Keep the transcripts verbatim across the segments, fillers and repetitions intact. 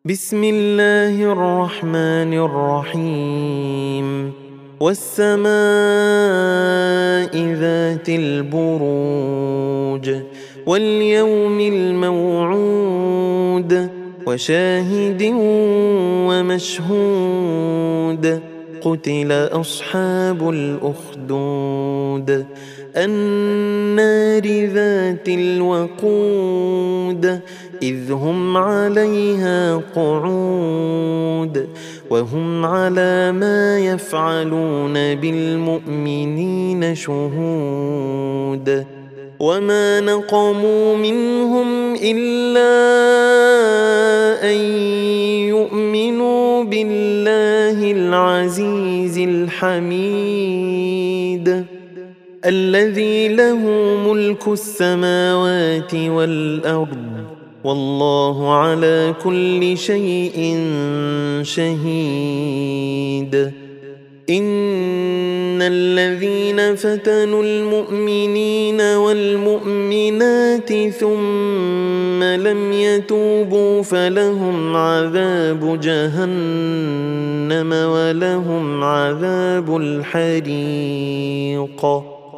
بسم الله الرحمن الرحيم والسماء ذات البروج واليوم الموعود وشاهد ومشهود قتل أصحاب الأخدود النار ذات الوقود إذ هم عليها قعود وهم على ما يفعلون بالمؤمنين شهود وما نقموا منهم إلا أن يؤمنوا بالله العزيز الحميد الذي له ملك السماوات والأرض والله على كل شيء شهيد إن الذين فتنوا المؤمنين والمؤمنات ثم لم يتوبوا فلهم عذاب جهنم ولهم عذاب الحريق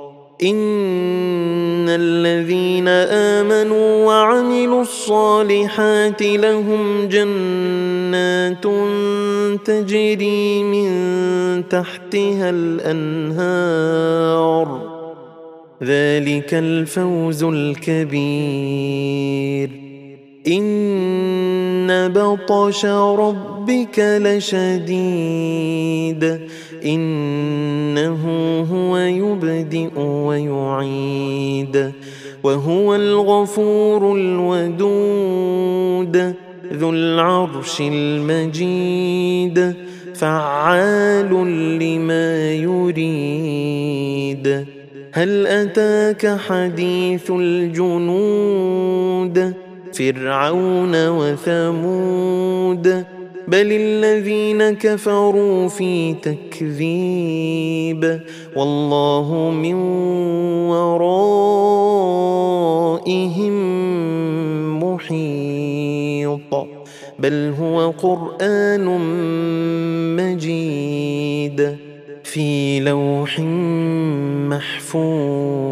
إن الذين آمنوا وعملوا الصالحات لهم جنات تجري من تحتها الأنهار ذلك الفوز الكبير إن بطش ربك لشديد إنه هو يبدئ ويعيد وهو الغفور الودود ذو العرش المجيد فعال لما يريد هل أتاك حديث الجنود فرعون وثمود بل الذين كفروا في تكذيب والله من ورائهم محيط بل هو قرآن مجيد في لوح محفوظ.